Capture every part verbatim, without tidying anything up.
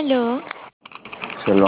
Aló, Hello,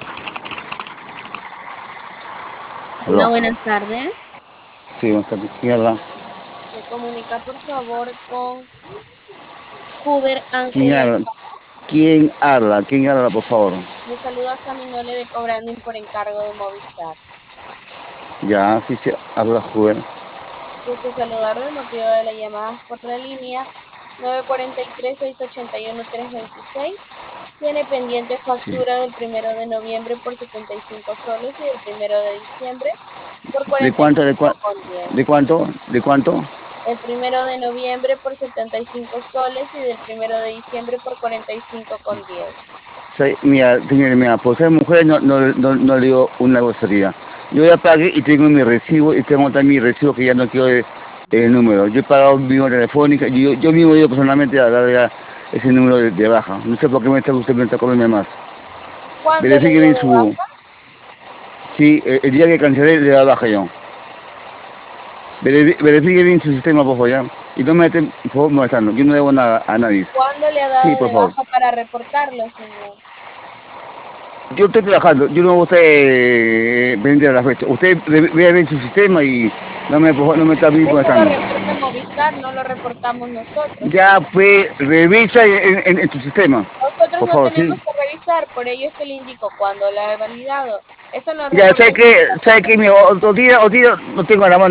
Hola, hello. buenas tardes. Sí, ¿dónde está? ¿Quién habla? Se comunica por favor con Huber ¿Quién Ángel habla? Alfaro. ¿Quién habla? ¿Quién habla, por favor? Le saluda Caminole de Cobranding por encargo de Movistar. Ya, sí, sí, habla joven. Gusto saludarlo. El motivo de la llamada es por la línea nueve cuatro tres, seis ocho uno, tres dos seis. Tiene pendiente Sí. factura del primero de noviembre por setenta y cinco soles y del primero de diciembre por ¿De cuarenta y cuánto, de cinco cuánto, con de diez. cuánto, de cuánto? El primero de noviembre por setenta y cinco soles y del primero de diciembre por cuarenta y cinco con diez. Sí, mira, señor, mira, por ser mujer no, no, no, no le digo una grosería. Yo ya pagué y tengo mi recibo y tengo también mi recibo que ya no quiero el, el número. Yo he pagado mi número telefónica, yo, yo mismo yo personalmente a dar ya ese número de, de baja. No sé por qué me está usted me está cobrando más. ¿Cuándo le Verifique dio bien de su... baja? Sí, el, el día que cancelé le da baja yo. Verifi- Verifique bien su sistema, por favor, ya. Y no me estén, por favor, molestando. Yo no debo nada a nadie. ¿Cuándo le ha Sí, dado por de favor. baja para reportarlo, señor? Yo estoy trabajando. Yo no voy a estar eh, pendiente de la fecha. Usted re- vea bien su sistema y no me, por favor, no me está bien Eso lo molestando. reporta Movistar, no lo reportamos nosotros, Ya, señor. fue, revisa en, en, en tu sistema. Nosotros Por no favor, sí. tenemos que revisar, por ello es que le indico cuándo la he validado. Eso lo Ya, reporta ¿sabe qué? Movistar, ¿Sabe qué? Mi otro día, otro día no tengo a la mano.